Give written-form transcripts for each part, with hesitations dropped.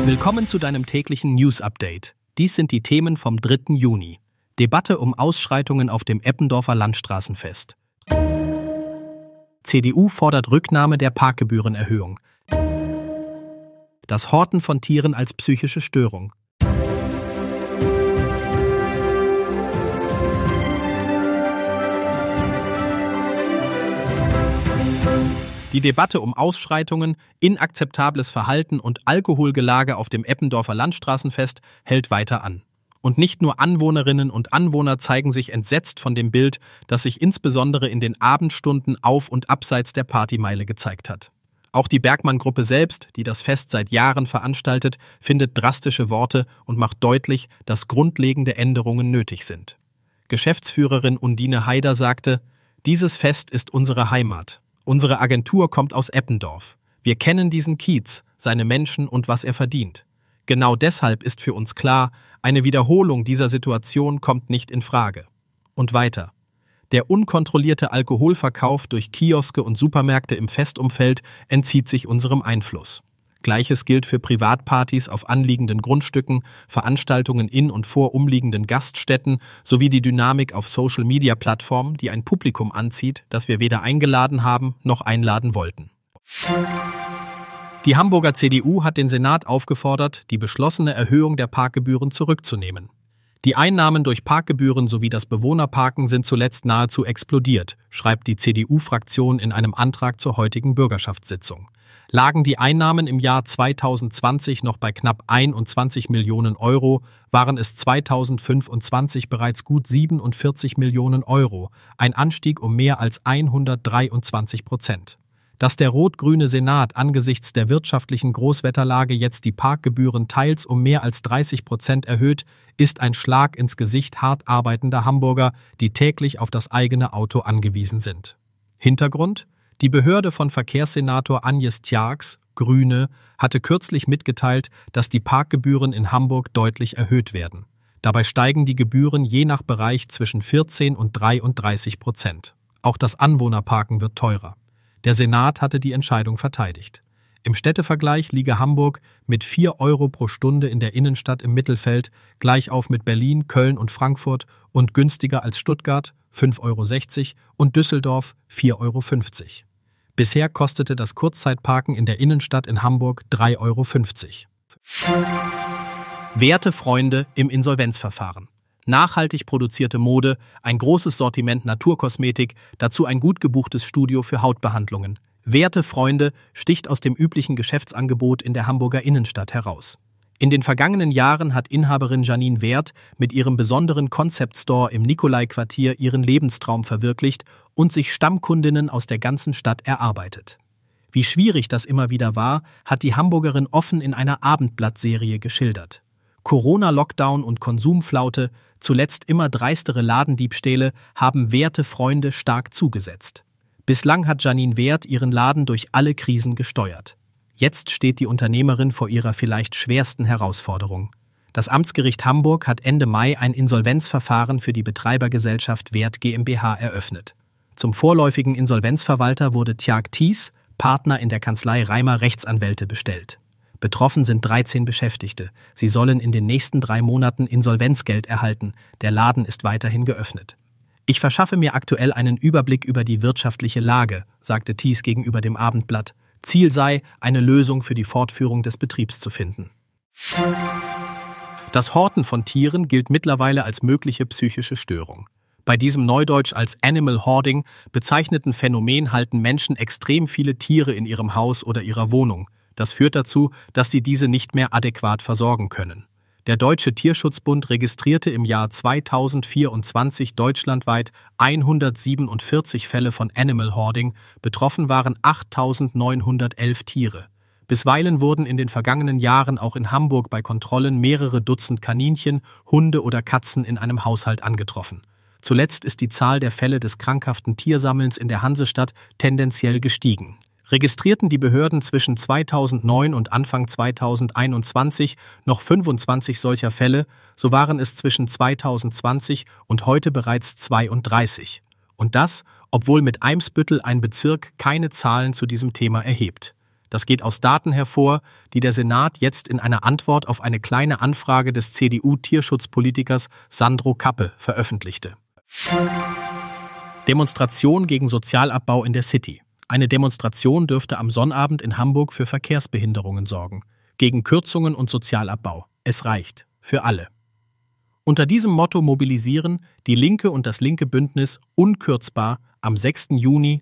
Willkommen zu deinem täglichen News-Update. Dies sind die Themen vom 3. Juni. Debatte um Ausschreitungen auf dem Eppendorfer Landstraßenfest. CDU fordert Rücknahme der Parkgebührenerhöhung. Das Horten von Tieren als psychische Störung. Die Debatte um Ausschreitungen, inakzeptables Verhalten und Alkoholgelage auf dem Eppendorfer Landstraßenfest hält weiter an. Und nicht nur Anwohnerinnen und Anwohner zeigen sich entsetzt von dem Bild, das sich insbesondere in den Abendstunden auf und abseits der Partymeile gezeigt hat. Auch die Bergmann-Gruppe selbst, die das Fest seit Jahren veranstaltet, findet drastische Worte und macht deutlich, dass grundlegende Änderungen nötig sind. Geschäftsführerin Undine Haider sagte: „Dieses Fest ist unsere Heimat. Unsere Agentur kommt aus Eppendorf. Wir kennen diesen Kiez, seine Menschen und was er verdient. Genau deshalb ist für uns klar, eine Wiederholung dieser Situation kommt nicht in Frage." Und weiter: „Der unkontrollierte Alkoholverkauf durch Kioske und Supermärkte im Festumfeld entzieht sich unserem Einfluss. Gleiches gilt für Privatpartys auf anliegenden Grundstücken, Veranstaltungen in und vor umliegenden Gaststätten sowie die Dynamik auf Social-Media-Plattformen, die ein Publikum anzieht, das wir weder eingeladen haben noch einladen wollten." Die Hamburger CDU hat den Senat aufgefordert, die beschlossene Erhöhung der Parkgebühren zurückzunehmen. Die Einnahmen durch Parkgebühren sowie das Bewohnerparken sind zuletzt nahezu explodiert, schreibt die CDU-Fraktion in einem Antrag zur heutigen Bürgerschaftssitzung. Lagen die Einnahmen im Jahr 2020 noch bei knapp 21 Millionen Euro, waren es 2025 bereits gut 47 Millionen Euro, ein Anstieg um mehr als 123%. Dass der rot-grüne Senat angesichts der wirtschaftlichen Großwetterlage jetzt die Parkgebühren teils um mehr als 30% erhöht, ist ein Schlag ins Gesicht hart arbeitender Hamburger, die täglich auf das eigene Auto angewiesen sind. Hintergrund: Die Behörde von Verkehrssenator Agnes Tjarks, Grüne, hatte kürzlich mitgeteilt, dass die Parkgebühren in Hamburg deutlich erhöht werden. Dabei steigen die Gebühren je nach Bereich zwischen 14 und 33%. Auch das Anwohnerparken wird teurer. Der Senat hatte die Entscheidung verteidigt. Im Städtevergleich liege Hamburg mit 4 Euro pro Stunde in der Innenstadt im Mittelfeld, gleich auf mit Berlin, Köln und Frankfurt und günstiger als Stuttgart 5,60 Euro und Düsseldorf 4,50 Euro. Bisher kostete das Kurzzeitparken in der Innenstadt in Hamburg 3,50 Euro. Werte Freunde im Insolvenzverfahren. Nachhaltig produzierte Mode, ein großes Sortiment Naturkosmetik, dazu ein gut gebuchtes Studio für Hautbehandlungen. Werte Freunde sticht aus dem üblichen Geschäftsangebot in der Hamburger Innenstadt heraus. In den vergangenen Jahren hat Inhaberin Janine Werth mit ihrem besonderen Concept Store im Nikolai-Quartier ihren Lebenstraum verwirklicht und sich Stammkundinnen aus der ganzen Stadt erarbeitet. Wie schwierig das immer wieder war, hat die Hamburgerin offen in einer Abendblattserie geschildert. Corona-Lockdown und Konsumflaute, zuletzt immer dreistere Ladendiebstähle, haben Werte Freunde stark zugesetzt. Bislang hat Janine Werth ihren Laden durch alle Krisen gesteuert. Jetzt steht die Unternehmerin vor ihrer vielleicht schwersten Herausforderung. Das Amtsgericht Hamburg hat Ende Mai ein Insolvenzverfahren für die Betreibergesellschaft Werth GmbH eröffnet. Zum vorläufigen Insolvenzverwalter wurde Tjark Thies, Partner in der Kanzlei Reimer Rechtsanwälte, bestellt. Betroffen sind 13 Beschäftigte. Sie sollen in den nächsten 3 Monaten Insolvenzgeld erhalten. Der Laden ist weiterhin geöffnet. „Ich verschaffe mir aktuell einen Überblick über die wirtschaftliche Lage", sagte Thies gegenüber dem Abendblatt. Ziel sei, eine Lösung für die Fortführung des Betriebs zu finden. Das Horten von Tieren gilt mittlerweile als mögliche psychische Störung. Bei diesem neudeutsch als Animal Hoarding bezeichneten Phänomen halten Menschen extrem viele Tiere in ihrem Haus oder ihrer Wohnung. Das führt dazu, dass sie diese nicht mehr adäquat versorgen können. Der Deutsche Tierschutzbund registrierte im Jahr 2024 deutschlandweit 147 Fälle von Animal Hoarding, betroffen waren 8.911 Tiere. Bisweilen wurden in den vergangenen Jahren auch in Hamburg bei Kontrollen mehrere Dutzend Kaninchen, Hunde oder Katzen in einem Haushalt angetroffen. Zuletzt ist die Zahl der Fälle des krankhaften Tiersammelns in der Hansestadt tendenziell gestiegen. Registrierten die Behörden zwischen 2009 und Anfang 2021 noch 25 solcher Fälle, so waren es zwischen 2020 und heute bereits 32. Und das, obwohl mit Eimsbüttel ein Bezirk keine Zahlen zu diesem Thema erhebt. Das geht aus Daten hervor, die der Senat jetzt in einer Antwort auf eine kleine Anfrage des CDU-Tierschutzpolitikers Sandro Kappe veröffentlichte. Demonstration gegen Sozialabbau in der City. Eine Demonstration dürfte am Sonnabend in Hamburg für Verkehrsbehinderungen sorgen. Gegen Kürzungen und Sozialabbau. Es reicht. Für alle. Unter diesem Motto mobilisieren die Linke und das linke Bündnis unkürzbar am 6. Juni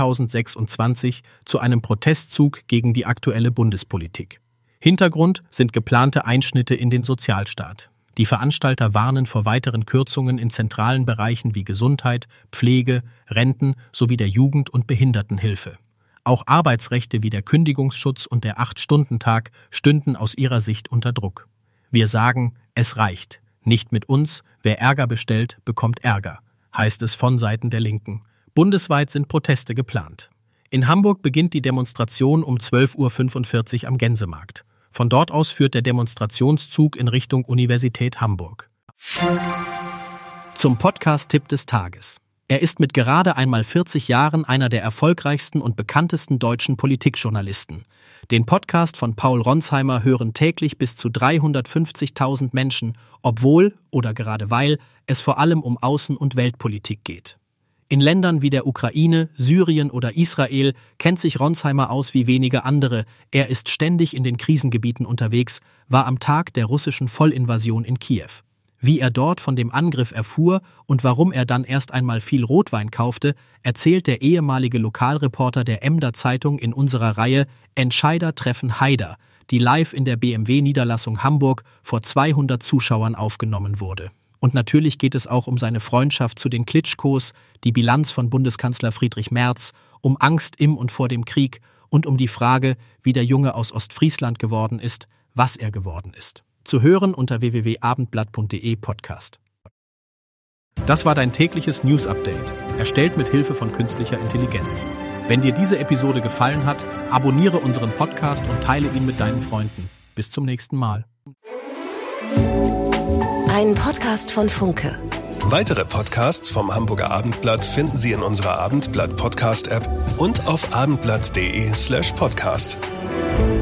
2026 zu einem Protestzug gegen die aktuelle Bundespolitik. Hintergrund sind geplante Einschnitte in den Sozialstaat. Die Veranstalter warnen vor weiteren Kürzungen in zentralen Bereichen wie Gesundheit, Pflege, Renten sowie der Jugend- und Behindertenhilfe. Auch Arbeitsrechte wie der Kündigungsschutz und der 8-Stunden-Tag stünden aus ihrer Sicht unter Druck. Wir sagen, es reicht. Nicht mit uns, wer Ärger bestellt, bekommt Ärger, heißt es von Seiten der Linken. Bundesweit sind Proteste geplant. In Hamburg beginnt die Demonstration um 12:45 Uhr am Gänsemarkt. Von dort aus führt der Demonstrationszug in Richtung Universität Hamburg. Zum Podcast-Tipp des Tages. Er ist mit gerade einmal 40 Jahren einer der erfolgreichsten und bekanntesten deutschen Politikjournalisten. Den Podcast von Paul Ronsheimer hören täglich bis zu 350.000 Menschen, obwohl oder gerade weil es vor allem um Außen- und Weltpolitik geht. In Ländern wie der Ukraine, Syrien oder Israel kennt sich Ronsheimer aus wie wenige andere. Er ist ständig in den Krisengebieten unterwegs, war am Tag der russischen Vollinvasion in Kiew. Wie er dort von dem Angriff erfuhr und warum er dann erst einmal viel Rotwein kaufte, erzählt der ehemalige Lokalreporter der Emder Zeitung in unserer Reihe Entscheider treffen Haider, die live in der BMW-Niederlassung Hamburg vor 200 Zuschauern aufgenommen wurde. Und natürlich geht es auch um seine Freundschaft zu den Klitschkos, die Bilanz von Bundeskanzler Friedrich Merz, um Angst im und vor dem Krieg und um die Frage, wie der Junge aus Ostfriesland geworden ist, was er geworden ist. Zu hören unter www.abendblatt.de Podcast. Das war dein tägliches News-Update, erstellt mit Hilfe von künstlicher Intelligenz. Wenn dir diese Episode gefallen hat, abonniere unseren Podcast und teile ihn mit deinen Freunden. Bis zum nächsten Mal. Ein Podcast von Funke. Weitere Podcasts vom Hamburger Abendblatt finden Sie in unserer Abendblatt-Podcast-App und auf abendblatt.de/podcast.